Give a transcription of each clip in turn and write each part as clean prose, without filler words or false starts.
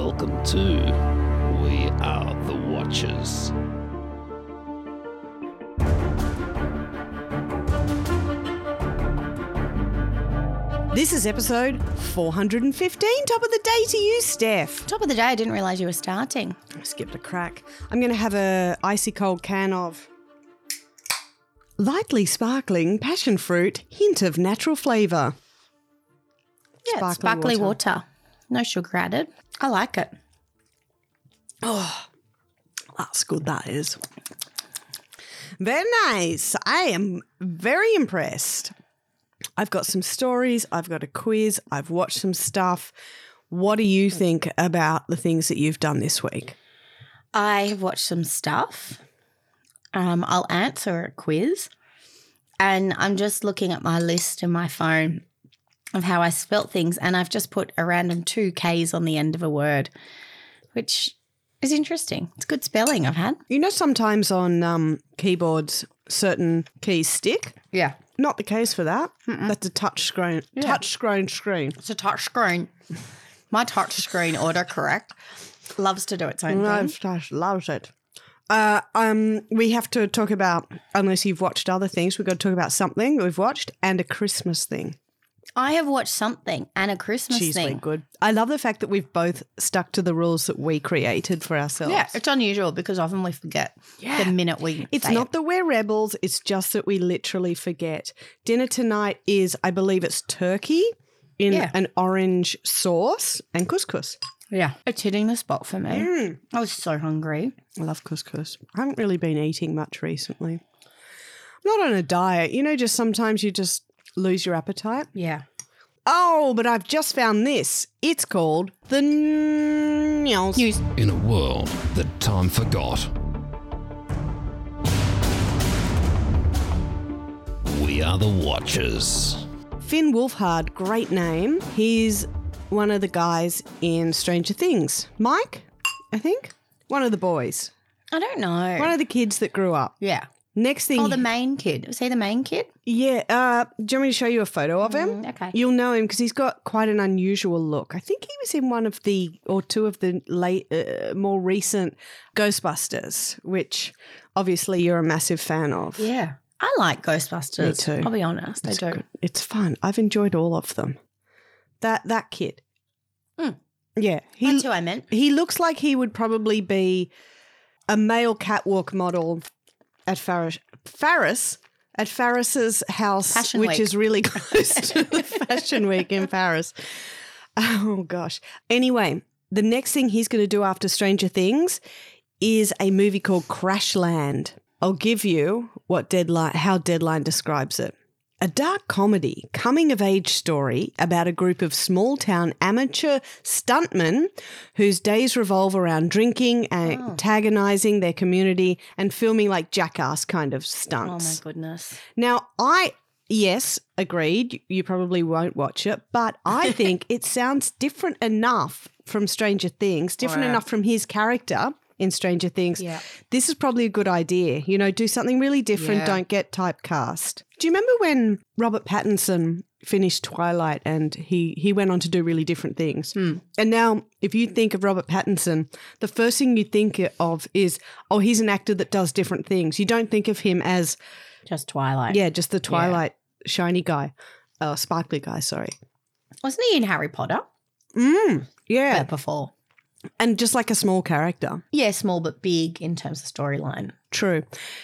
welcome to We Are the Watchers. This is episode 415. Top of the day to you, Steph. Top of the day, I didn't realise you were starting. I skipped a crack. I'm going to have a icy cold can of lightly sparkling passion fruit, hint of natural flavour. Yeah, it's sparkly water. No sugar added. I like it. Oh, that's good, that is. Very nice. I am very impressed. I've got some stories. I've got a quiz. I've watched some stuff. What do you think about the things that you've done this week? I have watched some stuff. I'll answer a quiz. And I'm just looking at my list in my phone of how I spelt things, and I've just put a random 2 Ks on the end of a word, which is interesting. It's good spelling I've had. You know, sometimes on keyboards, certain keys stick. Yeah. Not the case for that. That's a touch screen. Yeah. Touch screen. It's a touch screen. My touch screen autocorrect loves to do its own thing. Loves it. We have to talk about, unless you've watched other things, we've got to talk about something that we've watched and a Christmas thing. I have watched something and a Christmas She's thing. been good. I love the fact that we've both stuck to the rules that we created for ourselves. Yeah, it's unusual because often we forget the minute we It's say not it. that we're rebels, it's just that we literally forget. Dinner tonight is, I believe it's turkey in an orange sauce and couscous. Yeah, it's hitting the spot for me. I was so hungry. I love couscous. I haven't really been eating much recently. I'm not on a diet. You know, just sometimes you just lose your appetite. Yeah. Oh, but I've just found this. It's called the News. In a world that time forgot, we are the Watchers. Finn Wolfhard, great name. He's one of the guys in Stranger Things. Mike, I think? One of the boys. I don't know. One of the kids that grew up. Yeah. Next thing. Oh, the main kid. Was he the main kid? Yeah. Do you want me to show you a photo of him? Okay. You'll know him because he's got quite an unusual look. I think he was in one of the, or two of the more recent Ghostbusters, which obviously you're a massive fan of. Yeah. I like Ghostbusters. Me too. I'll be honest. I do. Good. It's fun. I've enjoyed all of them. That kid. Yeah. That's who I meant. He looks like he would probably be a male catwalk model at Farris's house, Fashion which Week. is really close to the Fashion Week in Paris. Oh, gosh. Anyway, the next thing he's going to do after Stranger Things is a movie called Crashland. I'll give you how Deadline describes it. A dark comedy, coming-of-age story about a group of small-town amateur stuntmen whose days revolve around drinking and antagonising their community and filming like jackass kind of Oh, stunts. my goodness. Now, yes, agreed, you probably won't watch it, but I think it sounds different enough from Stranger Things, different enough from his character in Stranger Things. Yeah. This is probably a good idea. You know, do something really different. Yeah. Don't get typecast. Do you remember when Robert Pattinson finished Twilight and he went on to do really different things? And now if you think of Robert Pattinson, the first thing you think of is, oh, he's an actor that does different things. You don't think of him as, Just Twilight. yeah, just the Twilight shiny guy. Sparkly guy, sorry. Wasn't he in Harry Potter? Yeah. Before. And just like a small character. Yeah, small but big in terms of storyline. True.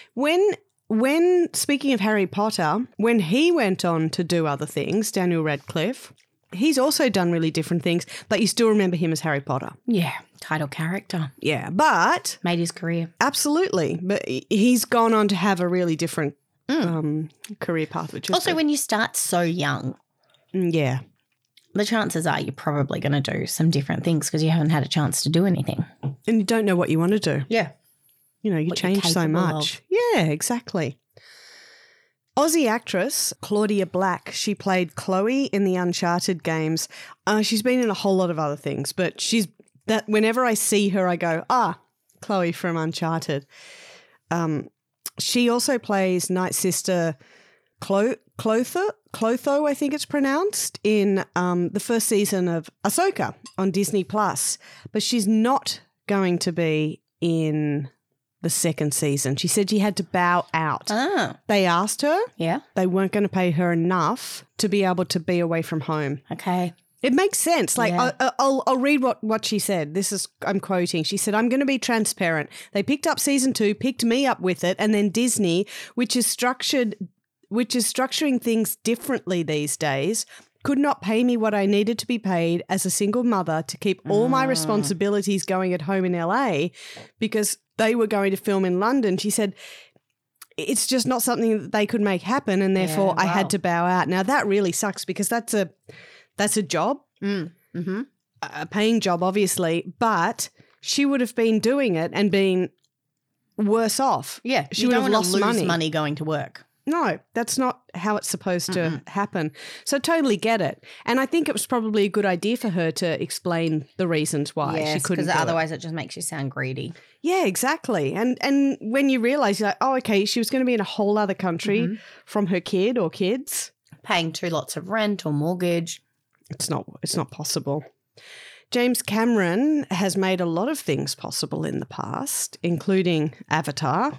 When speaking of Harry Potter, when he went on to do other things, Daniel Radcliffe, he's also done really different things, but you still remember him as Harry Potter. Yeah. Title character. Yeah, but Made his career. absolutely. But he's gone on to have a really different career path, which is Also, good. when you start so young, Yeah. the chances are you're probably going to do some different things because you haven't had a chance to do anything. And you don't know what you want to do. Yeah. You know, you What you're change so capable much. of. Yeah, exactly. Aussie actress Claudia Black, she played Chloe in the Uncharted games. She's been in a whole lot of other things, but whenever I see her, I go, Chloe from Uncharted. She also plays Night Sister Clotho, I think it's pronounced, in the first season of Ahsoka on Disney Plus, but she's not going to be in the second season. She said she had to bow out. Oh, They asked her. yeah. They weren't going to pay her enough to be able to be away from home. Okay. It makes sense. Like, Yeah. I'll read what she said. I'm quoting. She said, "I'm going to be transparent. They picked up season 2, picked me up with it, and then Disney, which is structuring things differently these days, could not pay me what I needed to be paid as a single mother to keep all my responsibilities going at home in LA because they were going to film in London." She said, it's just not something that they could make happen, and therefore I had to bow out. Now, that really sucks because that's a job, Mm-hmm. a paying job, obviously, but she would have been doing it and been worse off. Yeah. She you would don't have want to lost lose money. going to work. No, that's not how it's supposed to happen. So totally get it. And I think it was probably a good idea for her to explain the reasons why she couldn't do because it. otherwise it just makes you sound greedy. Yeah, exactly. And when you realise, you're like, oh, okay, she was going to be in a whole other country from her kid or kids. Paying 2 lots of rent or mortgage. It's not possible. James Cameron has made a lot of things possible in the past, including Avatar,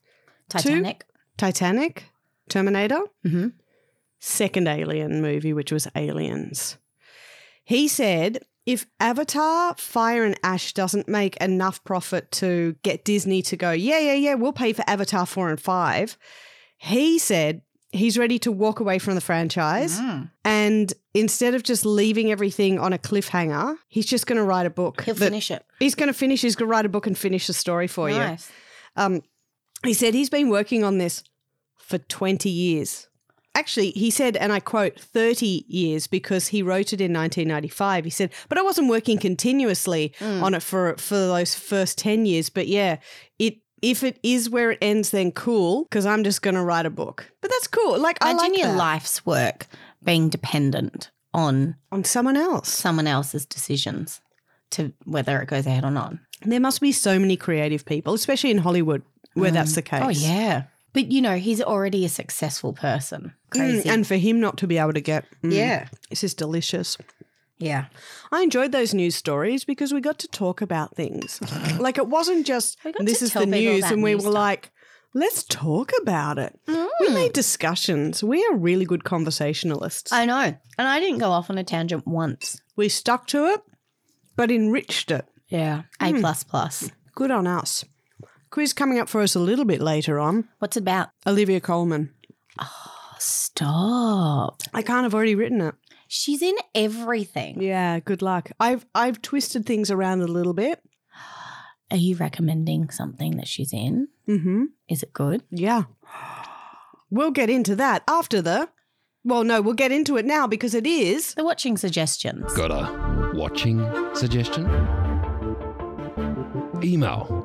Titanic, Terminator, second Alien movie, which was Aliens. He said, if Avatar, Fire and Ash doesn't make enough profit to get Disney to go, yeah, we'll pay for Avatar 4 and 5, he said he's ready to walk away from the franchise. And instead of just leaving everything on a cliffhanger, he's just going to write a book. He'll finish it. He's going to write a book and finish the story for Nice. you. He said he's been working on this for 20 years. Actually, he said, and I quote, 30 years, because he wrote it in 1995. He said, but I wasn't working continuously on it for those first 10 years. But yeah, if it is where it ends, then cool, because I'm just going to write a book. But that's cool. Like, I Imagine like your that. life's work being dependent on On someone else. someone else's decisions to whether it goes ahead or not. There must be so many creative people, especially in Hollywood, where that's the case. Oh, yeah. But, he's already a successful person. Crazy. And for him not to be able to get, yeah. this is delicious. Yeah. I enjoyed those news stories because we got to talk about things. Like, it wasn't just, We got this to is tell the people news, about and we new were stuff. like, let's talk about it. We made discussions. We are really good conversationalists. I know. And I didn't go off on a tangent once. We stuck to it, but enriched it. Yeah. A++. Good on us. Quiz coming up for us a little bit later on. What's it about? Olivia Colman. Stop. I can't have already written it. She's in everything. Yeah, good luck. I've twisted things around a little bit. Are you recommending something that she's in? Mm-hmm. Is it good? Yeah. We'll get into that after we'll get into it now because it is. The watching suggestions. Got a watching suggestion? Email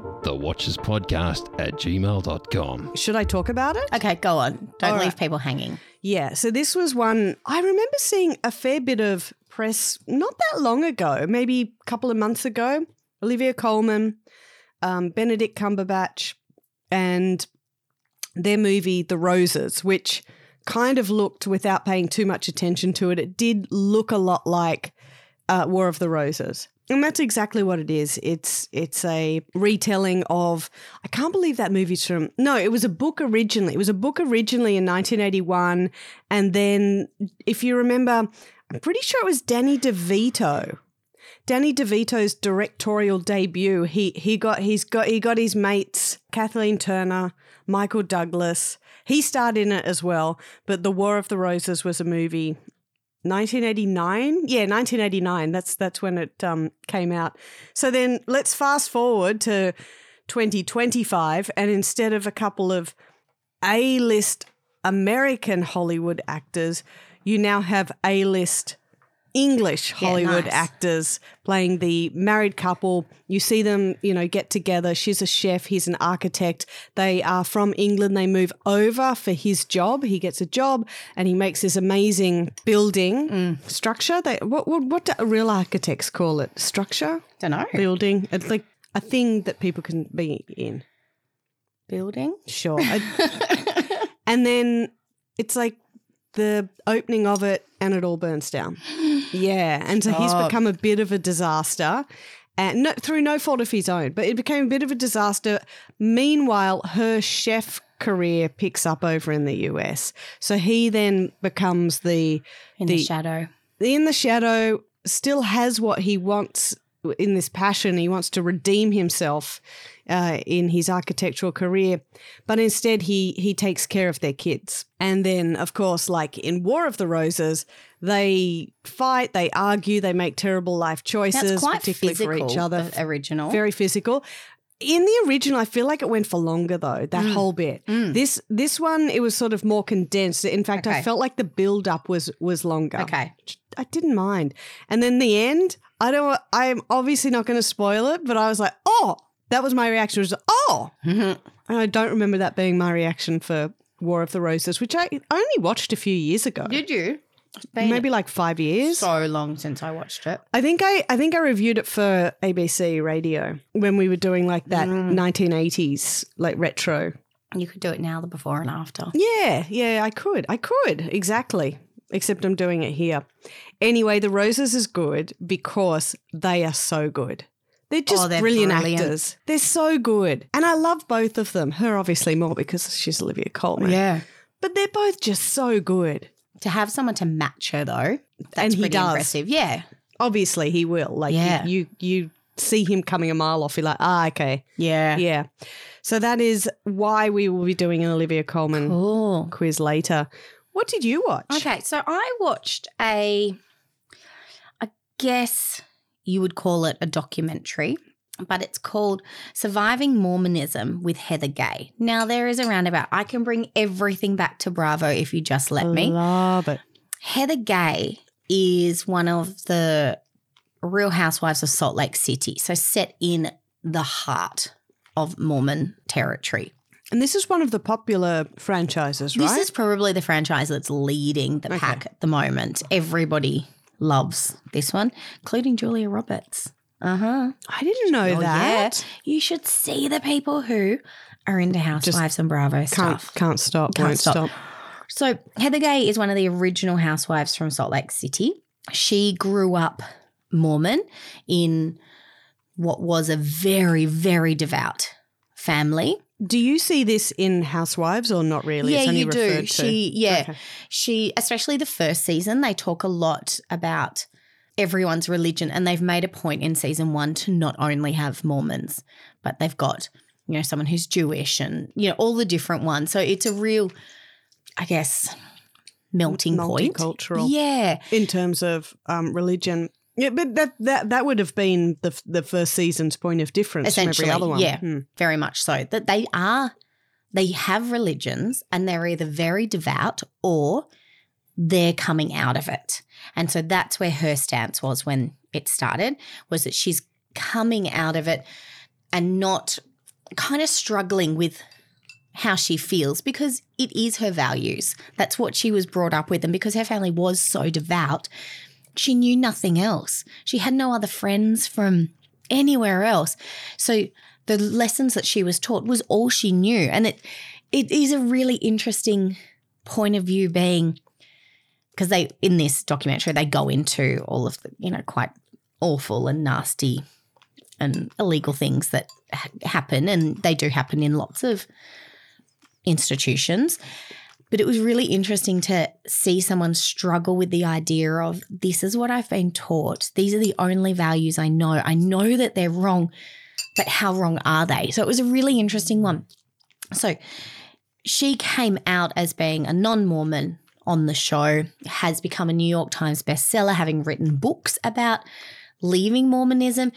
thewatcherspodcast@gmail.com. Should I talk about it? Okay, go on. Don't All leave right. people hanging. Yeah, so this was one I remember seeing a fair bit of press not that long ago, maybe a couple of months ago. Olivia Colman, Benedict Cumberbatch, and their movie The Roses, which kind of looked, without paying too much attention to it, it did look a lot like War of the Roses. And that's exactly what it is. It's a retelling of, I can't believe that movie's from, no, it was a book originally. It was a book originally in 1981. And then, if you remember, I'm pretty sure it was Danny DeVito. Danny DeVito's directorial debut. He got his mates, Kathleen Turner, Michael Douglas. He starred in it as well. But The War of the Roses was a movie 1989? Yeah, 1989. That's when it came out. So then let's fast forward to 2025, and instead of a couple of A-list American Hollywood actors, you now have A-list English Hollywood nice. actors playing the married couple. You see them, get together. She's a chef. He's an architect. They are from England. They move over for his job. He gets a job and he makes this amazing building structure. What do real architects call it? Structure? Don't know. Building. It's like a thing that people can be in. Building? Sure. And then it's like the opening of it and it all burns down. Yeah. And so he's become a bit of a disaster. And through no fault of his own, but it became a bit of a disaster. Meanwhile, her chef career picks up over in the US. So he then becomes in the shadow. In the shadow, still has what he wants in this passion. He wants to redeem himself in his architectural career, but instead he takes care of their kids. And then, of course, like in War of the Roses, they fight, they argue, they make terrible life choices, That's quite particularly physical, for each other. the original. Very physical. In the original, I feel like it went for longer though, that whole bit. This one, it was sort of more condensed. In fact, I felt like the build-up was longer. Okay. I didn't mind. And then the end, I'm obviously not going to spoil it, but I was like, oh, that was my reaction. It was, oh. And I don't remember that being my reaction for War of the Roses, which I only watched a few years ago. Did you? It's been Maybe like 5 years. so long since I watched it. I think I reviewed it for ABC Radio when we were doing like that 1980s like retro. You could do it now, the before and after. Yeah, I could. Exactly. Except I'm doing it here. Anyway, The Roses is good because they are so good. They're just they're brilliant brilliant. actors. They're so good. And I love both of them. Her obviously more because she's Olivia Colman. Yeah. But they're both just so good. To have someone to match her though, that's And he pretty does. impressive. Yeah. Obviously he will. Like Yeah. you see him coming a mile off, you're like, okay. Yeah. Yeah. So that is why we will be doing an Olivia Colman Cool. quiz later. What did you watch? Okay, so I watched I guess you would call it a documentary, but it's called Surviving Mormonism with Heather Gay. Now, there is a roundabout. I can bring everything back to Bravo if you just let me. Love it. Heather Gay is one of the Real Housewives of Salt Lake City, so set in the heart of Mormon territory. And this is one of the popular franchises, right? This is probably the franchise that's leading the pack at the moment. Everybody loves this one, including Julia Roberts. I didn't know that. Yeah. You should see the people who are into Housewives and Bravo stuff. Can't stop. Can't Won't stop. stop. So Heather Gay is one of the original housewives from Salt Lake City. She grew up Mormon in what was a very, very devout family. Do you see this in Housewives or not really? Yeah, It's only you do. referred to. She, especially the first season, they talk a lot about everyone's religion, and they've made a point in season 1 to not only have Mormons, but they've got, someone who's Jewish and, all the different ones. So it's a real, I guess, melting point. Multicultural. Yeah. In terms of religion. Yeah, but that would have been the first season's point of difference from Essentially, every other one. yeah, very much so. That they have religions and they're either very devout or they're coming out of it. And so that's where her stance was when it started, was that she's coming out of it and not kind of struggling with how she feels because it is her values. That's what she was brought up with. And because her family was so devout, she knew nothing else. She had no other friends from anywhere else. So the lessons that she was taught was all she knew. And it is a really interesting point of view being, because in this documentary, they go into all of the, quite awful and nasty and illegal things that happen. And they do happen in lots of institutions. But it was really interesting to see someone struggle with the idea of, this is what I've been taught. These are the only values I know. I know that they're wrong, but how wrong are they? So it was a really interesting one. So she came out as being a non-Mormon on the show, has become a New York Times bestseller, having written books about leaving Mormonism.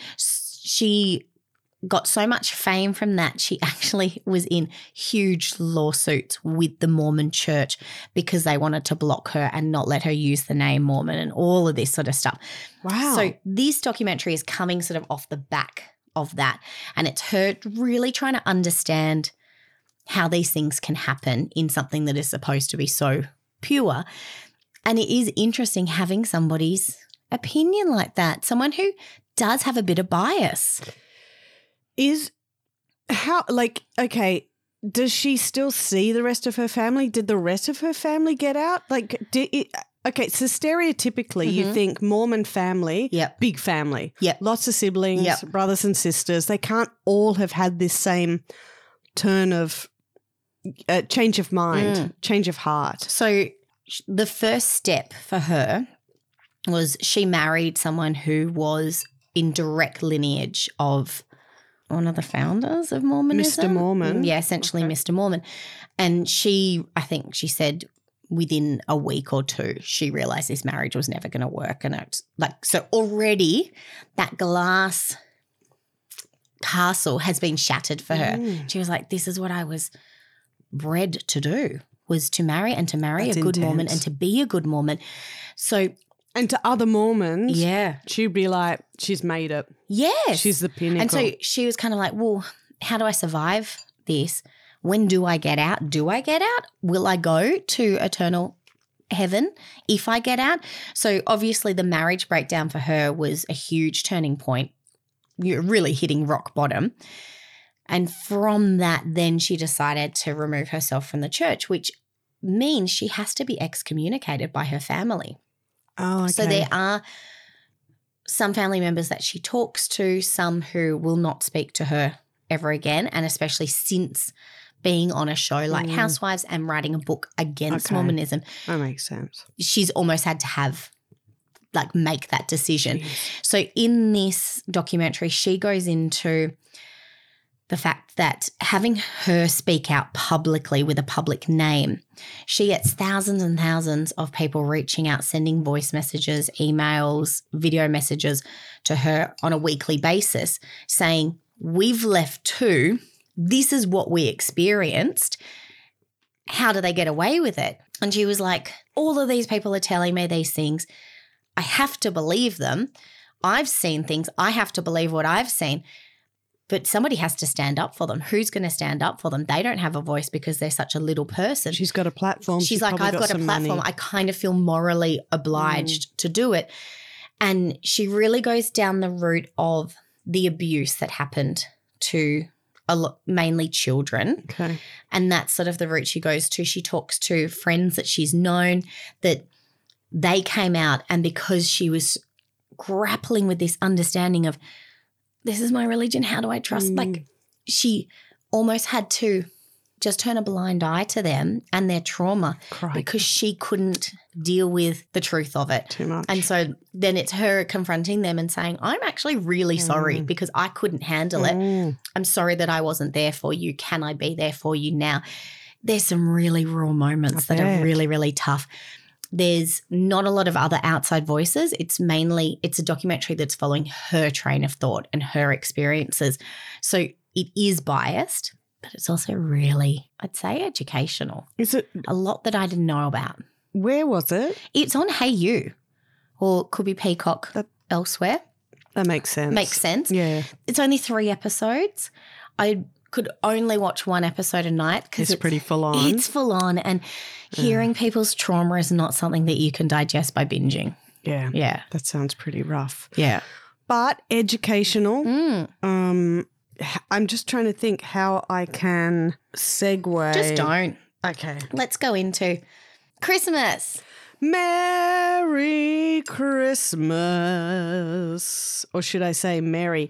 She got so much fame from that, she actually was in huge lawsuits with the Mormon church because they wanted to block her and not let her use the name Mormon and all of this sort of stuff. Wow. So this documentary is coming sort of off the back of that, and it's her really trying to understand how these things can happen in something that is supposed to be so pure. And it is interesting having somebody's opinion like that, someone who does have a bit of bias. Is how, okay, does she still see the rest of her family? Did the rest of her family get out? Like, okay, so stereotypically you think Mormon family, Yep. big family, Yep. lots of siblings, Yep. brothers and sisters. They can't all have had this same turn of change of mind, change of heart. So the first step for her was she married someone who was in direct lineage of one of the founders of Mormonism. Mr. Mormon. Yeah, essentially Mr. Mormon. And I think she said within a week or two, she realized this marriage was never going to work. And it's like, so already that glass castle has been shattered for her. She was like, this is what I was bred to do, was to marry and to marry That's a good intense. Mormon and to be a good Mormon. So, And to other Mormons, yeah. she'd be like, she's made it. Yes. She's the pinnacle. And so she was kind of like, well, how do I survive this? When do I get out? Do I get out? Will I go to eternal heaven if I get out? So obviously the marriage breakdown for her was a huge turning point. You're really hitting rock bottom. And from that, then she decided to remove herself from the church, which means she has to be excommunicated by her family. Oh, okay. So there are some family members that she talks to, some who will not speak to her ever again, and especially since being on a show like Housewives and writing a book against Okay. Mormonism, That makes sense. she's almost had to make that decision. So in this documentary, she goes into the fact that having her speak out publicly with a public name, she gets thousands and thousands of people reaching out, sending voice messages, emails, video messages to her on a weekly basis saying, we've left too. This is what we experienced. How do they get away with it? And she was like, all of these people are telling me these things. I have to believe them. I've seen things. I have to believe what I've seen. But somebody has to stand up for them. Who's going to stand up for them? They don't have a voice because they're such a little person. She's got a platform. She's like, I've got a some platform. money. I kind of feel morally obliged to do it. And she really goes down the route of the abuse that happened to mainly children. Okay. And that's sort of the route she goes to. She talks to friends that she's known that they came out, and because she was grappling with this understanding of, this is my religion, how do I trust? Like, she almost had to just turn a blind eye to them and their trauma because she couldn't deal with the truth of it. Too much. And so then it's her confronting them and saying, I'm actually really sorry because I couldn't handle it. I'm sorry that I wasn't there for you. Can I be there for you now? There's some really raw moments that are really, really tough. There's not a lot of other outside voices. It's a documentary that's following her train of thought and her experiences. So it is biased, but it's also really, I'd say, educational. Is it? A lot that I didn't know about. Where was it? It's on Hey You, or it could be Peacock elsewhere. That makes sense. Makes sense. Yeah. It's only 3 episodes. I could only watch 1 episode a night because It's pretty full on. It's full on, and hearing people's trauma is not something that you can digest by binging. Yeah. Yeah. That sounds pretty rough. Yeah. But educational. I'm just trying to think how I can segue. Just don't. Okay. Let's go into Christmas. Merry Christmas. Or should I say Merry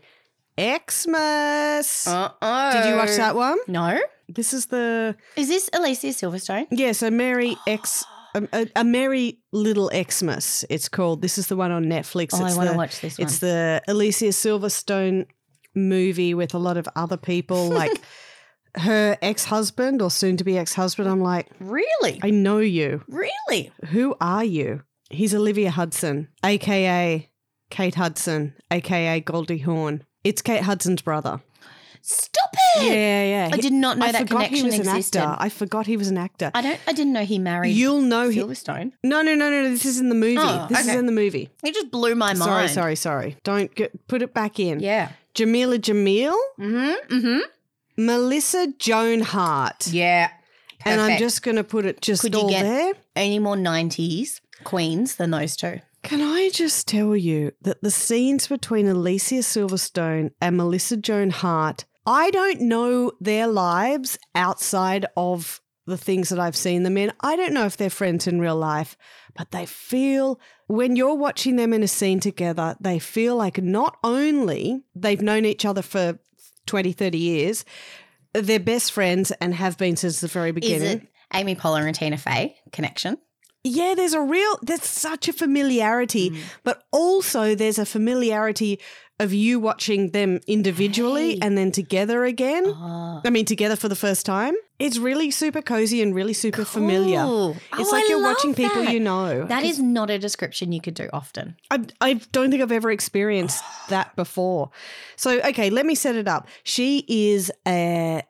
Xmas? Uh-oh. Did you watch that one? No. This is the... Is this Alicia Silverstone? Yeah, so Merry a Merry Little Xmas, it's called. This is the one on Netflix. Oh, I want to watch this one. It's the Alicia Silverstone movie with a lot of other people, like her ex-husband or soon-to-be ex-husband. I'm like, Really? I know you. Really? Who are you? He's Olivia Hudson, a.k.a. Kate Hudson, a.k.a. Goldie Hawn. It's Kate Hudson's brother. Stop it. Yeah. I did not know I that forgot he connection was existed. an actor. I forgot he was an actor. I didn't know he married You'll know him. Silverstone. No. This is in the movie. Oh, This is okay. in the movie. It just blew my mind. Sorry. Don't put it back in. Yeah. Jamila Jamil, Mm-hmm. Melissa Joan Hart. Yeah. And I'm Perfect. just going to put it just Could you all get- there. Any more 90s queens than those two? Can I just tell you that the scenes between Alicia Silverstone and Melissa Joan Hart I don't know their lives outside of the things that I've seen them in. I don't know if they're friends in real life, but they feel, when you're watching them in a scene together, they feel like not only they've known each other for 20, 30 years, they're best friends and have been since the very beginning. Is it Amy Poehler and Tina Fey connection? Yeah, there's such a familiarity, but also there's a familiarity of you watching them individually and then together again. I mean, together for the first time. It's really super cozy and really super familiar. It's like you're watching people you know. That is not a description you could do often. I don't think I've ever experienced that before. So, okay, let me set it up. She is I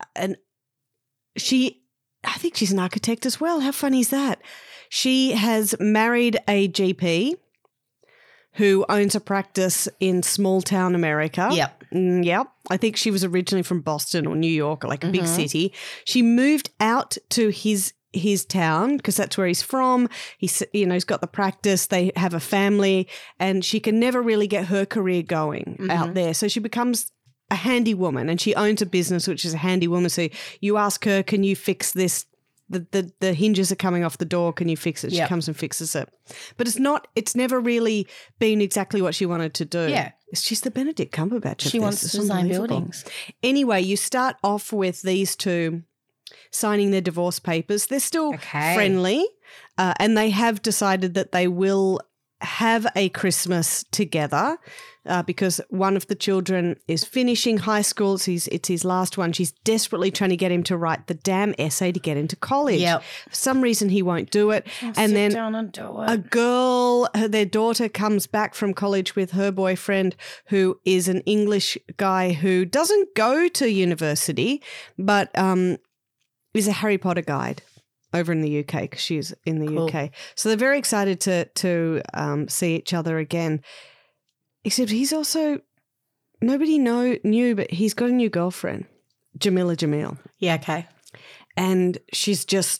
think she's an architect as well. How funny is that? She has married a GP who owns a practice in small town America. Yep. Yep. I think she was originally from Boston or New York or like a big city. She moved out to his town because that's where he's from. He's got the practice. They have a family and she can never really get her career going out there. So she becomes a handy woman and she owns a business, which is a handy woman. So you ask her, can you fix this? The hinges are coming off the door. Can you fix it? She comes and fixes it. But it's never really been exactly what she wanted to do. Yeah. She's the Benedict Cumberbatch. She wants to design buildings. Anyway, you start off with these two signing their divorce papers. They're still friendly and they have decided that they will have a Christmas together because one of the children is finishing high school. It's his last one. She's desperately trying to get him to write the damn essay to get into college. Yep. For some reason, he won't do it. And then down and do it. A girl, their daughter comes back from college with her boyfriend who is an English guy who doesn't go to university but is a Harry Potter guide over in the UK because she's in the UK. So they're very excited to see each other again. Except he's also, nobody knew, but he's got a new girlfriend, Jamila Jamil. Yeah, okay. And she's just,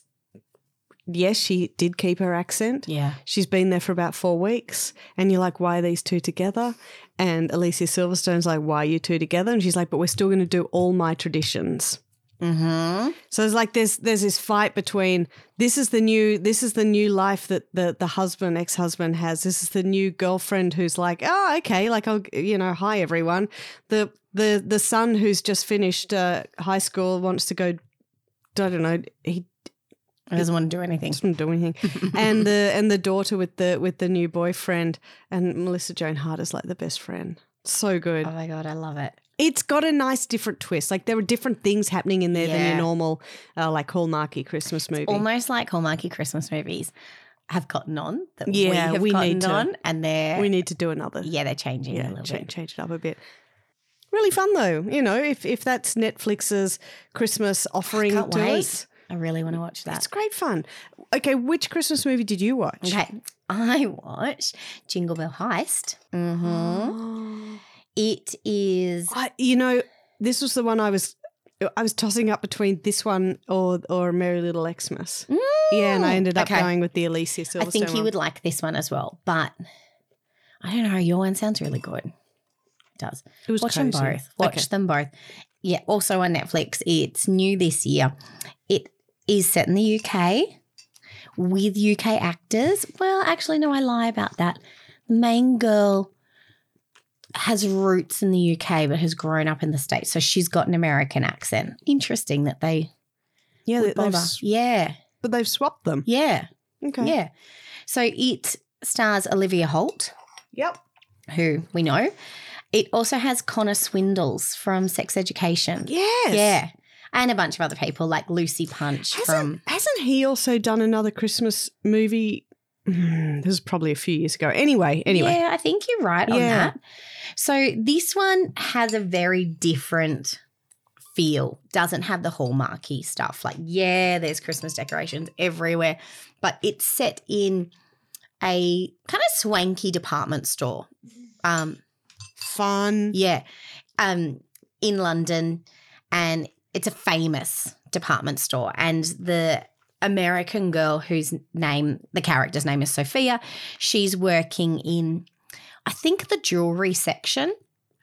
yes, she did keep her accent. Yeah. She's been there for about 4 weeks. And you're like, why are these two together? And Alicia Silverstone's like, why are you two together? And she's like, but we're still going to do all my traditions. Mm-hmm. So it's like there's this fight between this is the new life that the ex-husband has. This is the new girlfriend who's like, oh, okay, like I'll hi everyone. The son who's just finished high school wants to go. I don't know. He doesn't want to do anything. Doesn't do anything. and the daughter with the new boyfriend, and Melissa Joan Hart is like the best friend. So good. Oh my God, I love it. It's got a nice different twist. Like there are different things happening in there than your normal like Hallmarky Christmas movie. Almost like Hallmarky Christmas movies have gotten on that we need to. on and we need to do another. Yeah, they're changing a little bit. Change it up a bit. Really fun though. If that's Netflix's Christmas offering to us. I really want to watch that. It's great fun. Okay, which Christmas movie did you watch? Okay, I watched Jingle Bell Heist. Mm-hmm. It is. This was the one I was tossing up between this one or Merry Little Xmas. Yeah, and I ended up going with the Alicia Silverstone I think you would like this one as well, but I don't know. Your one sounds really good. It does. It was Watch cozy. them both. Watch them both. Yeah, also on Netflix. It's new this year. It is set in the UK with UK actors. Well, actually, no, I lie about that. The main girl has roots in the UK but has grown up in the States, so she's got an American accent. Interesting that they bother. But they've swapped them. Yeah. Okay. Yeah. So it stars Olivia Holt. Yep. Who we know. It also has Connor Swindles from Sex Education. Yes. Yeah. And a bunch of other people like Lucy Punch Hasn't he also done another Christmas movie? This was probably a few years ago. Anyway. Yeah, I think you're right on that. So this one has a very different feel. Doesn't have the Hallmarky stuff. Like, there's Christmas decorations everywhere. But it's set in a kind of swanky department store. Fun. Yeah. In London. And it's a famous department store. And the American girl the character's name is Sophia, she's working in, I think, the jewelry section.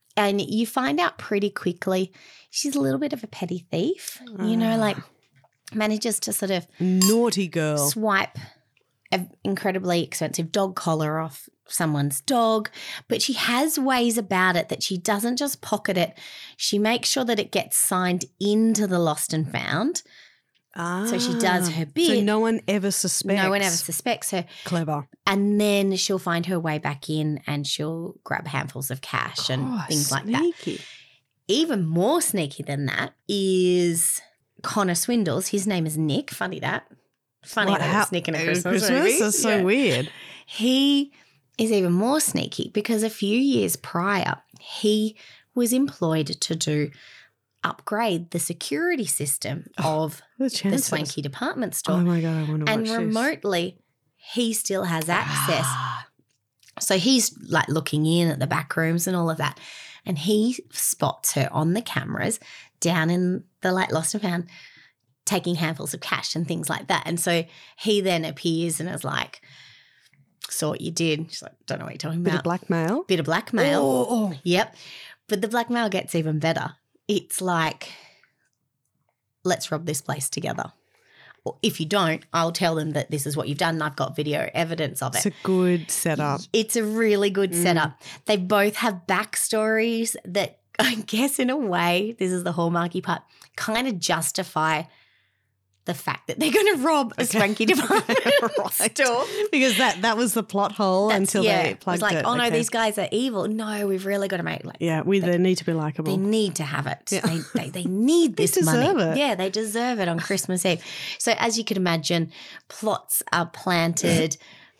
And you find out pretty quickly she's a little bit of a petty thief, like manages to sort of Naughty girl. swipe an incredibly expensive dog collar off someone's dog, but she has ways about it that she doesn't just pocket it. She makes sure that it gets signed into the lost and found. So she does her bit. So no one ever suspects. No one ever suspects her. Clever. And then she'll find her way back in and she'll grab handfuls of cash and things like that. Sneaky. Even more sneaky than that is Connor Swindles. His name is Nick. Funny that it's Nick in a Christmas movie. That's so weird. He is even more sneaky because a few years prior, he was employed to upgrade the security system of the Swanky department store. Oh my God, I want to watch and this. remotely, he still has access. So he's like looking in at the back rooms and all of that. And he spots her on the cameras down in the lost and found, taking handfuls of cash and things like that. And so he then appears and is like, saw what you did. She's like, don't know what you're talking Bit about. of blackmail. Bit of blackmail. Oh. Yep. But the blackmail gets even better. It's like, let's rob this place together. Or if you don't, I'll tell them that this is what you've done and I've got video evidence of it. It's a good setup. It's a really good setup. They both have backstories that I guess in a way, this is the hallmarky part, kind of justify the fact that they're going to rob a Swanky department store. Because that was the plot hole until they plugged it. It's like, oh no, Okay. these guys are evil. No, we've really got to make they need to be likable. they need to have it. Yeah. They need this deserve money. it. Yeah, they deserve it on Christmas Eve. So as you can imagine, plots are planted,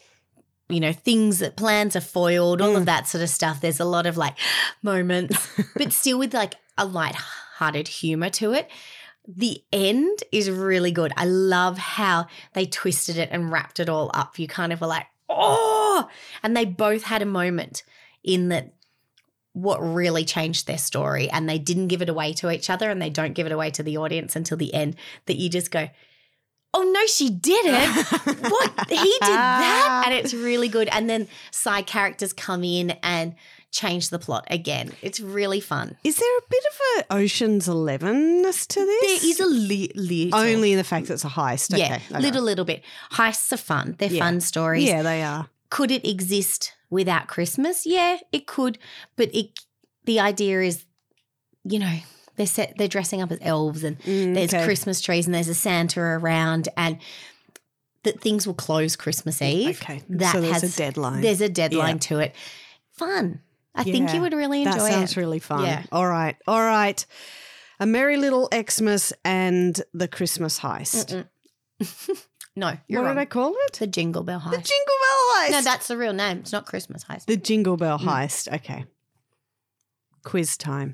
plans are foiled, all of that sort of stuff. There's a lot of moments, but still with a light-hearted humor to it. The end is really good. I love how they twisted it and wrapped it all up. You kind of were like, oh, and they both had a moment in that what really changed their story, and they didn't give it away to each other and they don't give it away to the audience until the end, that you just go, oh, no, she didn't. What? He did that? And it's really good. And then side characters come in and change the plot again. It's really fun. Is there a bit of a Ocean's 11-ness to this? There is a little. Only in the fact that it's a heist. Yeah, Okay. little bit. Heists are fun. They're fun stories. Yeah, they are. Could it exist without Christmas? Yeah, it could. But the idea is, they're dressing up as elves and there's Christmas trees and there's a Santa around and that things will close Christmas Eve. Okay, That so there's has a deadline. There's a deadline to it. Fun. I think you would really enjoy it. That sounds really fun. Yeah. All right. A Merry Little Xmas and the Christmas Heist. No, you're What wrong. did I call it? The Jingle Bell Heist. The Jingle Bell Heist. No, that's the real name. It's not Christmas Heist. The Jingle Bell Heist. Okay. Quiz time.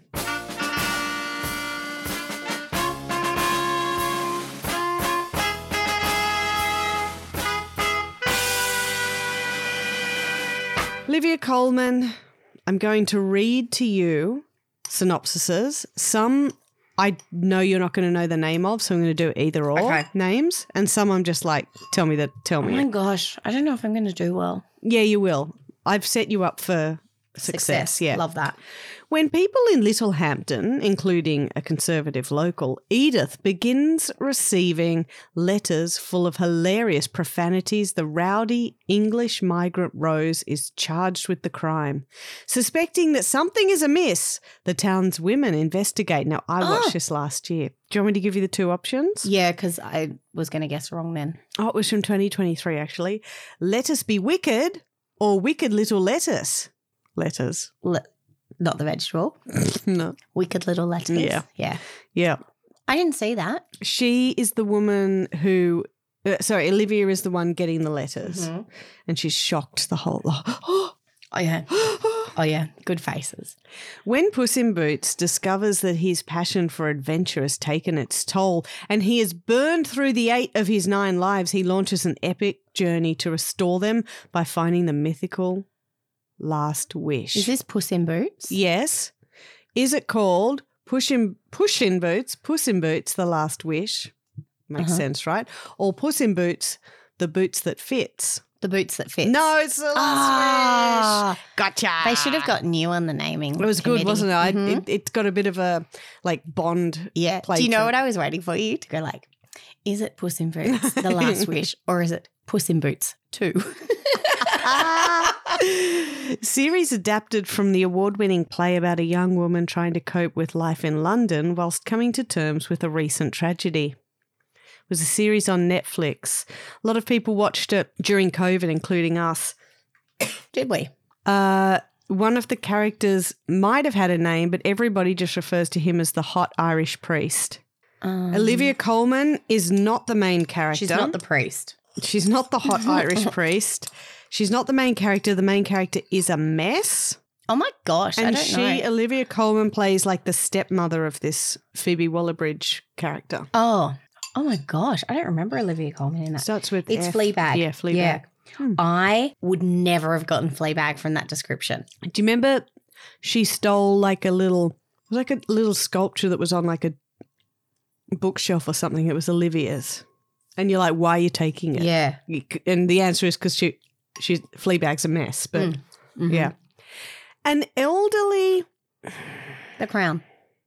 Olivia Coleman, I'm going to read to you synopsises. Some I know you're not going to know the name of, so I'm going to do either or names. And some I'm just like, tell me. Oh my gosh. I don't know if I'm going to do well. Yeah, you will. I've set you up for success. Yeah. Love that. When people in Littlehampton, including a Conservative local, Edith, begins receiving letters full of hilarious profanities, the rowdy English migrant Rose is charged with the crime. Suspecting that something is amiss, the town's women investigate. Now, I watched this last year. Do you want me to give you the two options? Yeah, because I was going to guess wrong then. Oh, it was from 2023, actually. Let us be wicked or wicked little lettuce. Letters. Not the vegetable. No. Wicked Little Letters. Yeah. Yeah. Yeah. I didn't see that. She is the woman who, Olivia is the one getting the letters, and she's shocked the whole lot. Oh, yeah. Oh, yeah. Good faces. When Puss in Boots discovers that his passion for adventure has taken its toll and he has burned through the 8 of his 9 lives, he launches an epic journey to restore them by finding the mythical last wish. Is this Puss in Boots? Yes. Is it called Puss in Boots, the Last Wish? Makes sense, right? Or Puss in Boots, the boots that fits. The Boots That Fit. No, it's the last wish. Gotcha. They should have gotten you on the naming. It was good, committee. wasn't it? Mhm. It's got a bit of a like Bond. Yeah. play Do you know to what I was waiting for you to go like, is it Puss in Boots, The Last Wish, or is it Puss in Boots 2? Series adapted from the award-winning play about a young woman trying to cope with life in London whilst coming to terms with a recent tragedy. It was a series on Netflix. A lot of people watched it during COVID, including us. Did we? One of the characters might have had a name, but everybody just refers to him as the hot Irish priest. Olivia Colman is not the main character. She's not the priest. She's not the hot Irish priest. She's not the main character. The main character is a mess. Oh my gosh, And I don't know. Olivia Colman plays like the stepmother of this Phoebe Waller-Bridge character. Oh my gosh, I don't remember Olivia Colman in that. Starts with It's F. Fleabag. Yeah, Fleabag. Yeah. I would never have gotten Fleabag from that description. Do you remember she stole like a little sculpture that was on like a bookshelf or something? It was Olivia's. And you're like, why are you taking it? Yeah. And the answer is because she's Fleabag's a mess. But yeah. An elderly, The Crown.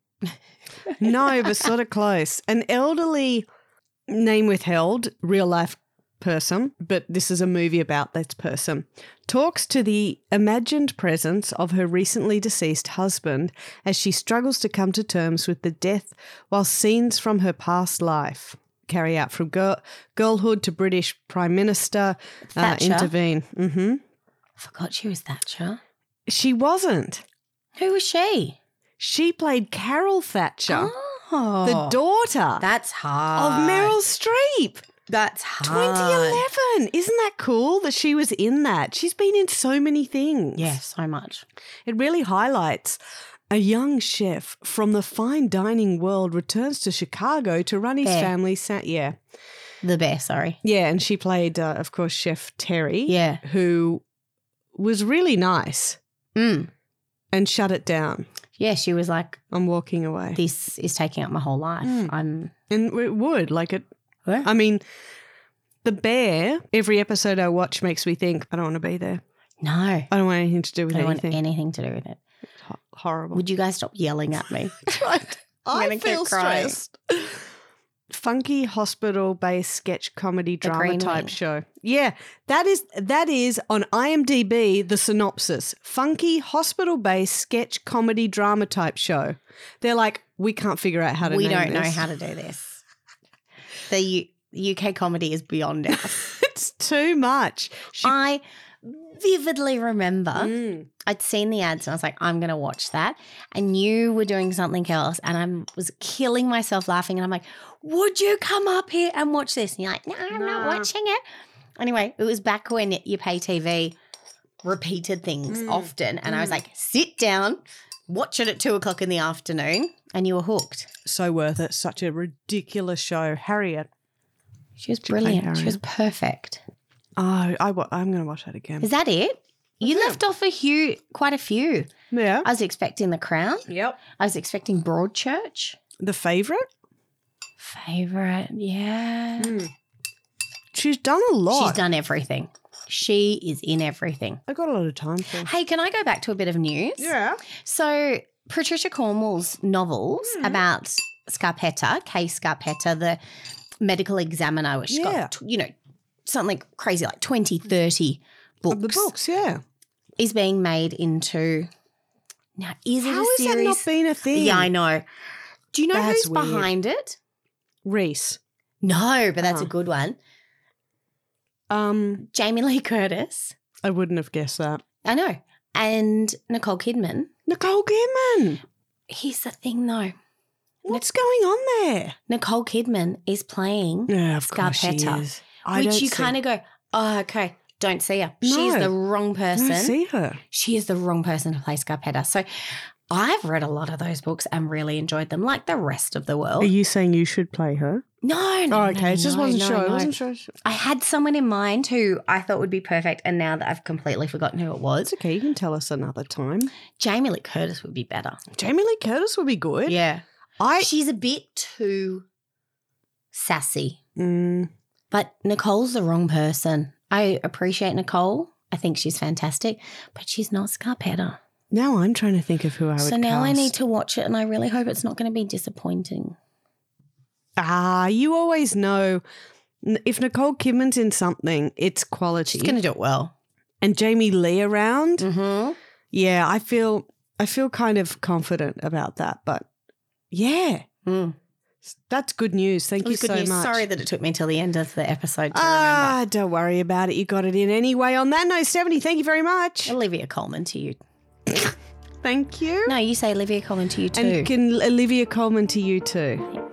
no, but sort of close. An elderly, name withheld, real life person, but this is a movie about that person, talks to the imagined presence of her recently deceased husband as she struggles to come to terms with the death while scenes from her past life carry out from girlhood to British Prime Minister Thatcher. intervene. I forgot she was Thatcher. She wasn't. Who was she? She played Carol Thatcher, Oh. the daughter That's hard. of Meryl Streep. That's hard. 2011. Isn't that cool that she was in that? She's been in so many things. Yeah, so much. It really highlights a young chef from the fine dining world returns to Chicago to run his Bear. family's The bear, sorry. Yeah, and she played, of course, Chef Terry. Yeah. Who was really nice Mm. and shut it down. Yeah, she was like, I'm walking away. this is taking up my whole life. And it would, like it. Yeah. I mean, The Bear, every episode I watch makes me think, I don't want to be there. No. I don't want anything to do with I don't want anything. anything to do with it. Horrible. Would you guys stop yelling at me? Right. I'm I gonna feel keep crying. stressed. Funky hospital-based sketch comedy drama Green type Wing. show. Yeah, that is on IMDb the synopsis. Funky hospital-based sketch comedy drama type show. They're like, we can't figure out how to We name don't know this. how to do this. The UK comedy is beyond us. It's too much. I vividly remember Mm. I'd seen the ads and I was like, I'm going to watch that. And you were doing something else and I was killing myself laughing. And I'm like, would you come up here and watch this? And you're like, no, I'm not No. watching it. Anyway, it was back when you pay TV repeated things often. And I was like, sit down, watch it at 2:00 in the afternoon. And you were hooked. So worth it. Such a ridiculous show. Harriet. She was Did you play brilliant. She was Harriet? perfect. Oh, I'm going to watch that again. Is that it? You left off quite a few. Yeah. I was expecting The Crown. Yep. I was expecting Broadchurch. The Favourite? Favorite, yeah. She's done a lot. She's done everything. She is in everything. I got a lot of time for. Hey, can I go back to a bit of news? Yeah. So Patricia Cornwell's novels about Scarpetta, Kay Scarpetta, the medical examiner, which she's Yeah. got, something crazy like 20, 30 books. The books, yeah. Is being made into. Now, is it How a has that series? not been a thing? Yeah, I know. Do you know That's who's weird. behind it? Reese. No, but that's a Oh. good one. I Jamie Lee Curtis. wouldn't have guessed that. I know. And Nicole Kidman. Nicole Kidman. Here's the thing though. What's going on there? Nicole Kidman is playing Yeah, of course she Scarpetta, is. which you kind of go, oh, okay, don't see her. She's No. the wrong I person. see her. She is the wrong person to play Scarpetta. So I've read a lot of those books and really enjoyed them, like the rest of the world. Are you saying you should play her? No, Oh, no, okay. no, It just no, wasn't no, sure. I no. wasn't sure. I had someone in mind who I thought would be perfect, and now that I've completely forgotten who it was, It's okay. You can tell us another time. Jamie Lee Curtis would be better. Jamie Lee Curtis would be good. Yeah. I. She's a bit too sassy. Mm, But Nicole's the wrong person. I appreciate Nicole. I think she's fantastic, but she's not Scarpetta. Now I'm trying to think of who I would So now I cast. need to watch it, and I really hope it's not going to be disappointing. You always know if Nicole Kidman's in something, it's quality. She's going to do it well. And Jamie Lee around. Mm-hmm. Yeah, I feel kind of confident about that. But yeah, that's good news. Thank you so much. Sorry that it took me till the end of the episode to remember. Don't worry about it. You got it in anyway. On that note, Stephanie, thank you very much. Olivia Colman to you. Thank you. No, you say Olivia Colman to you too. And Olivia Colman to you too.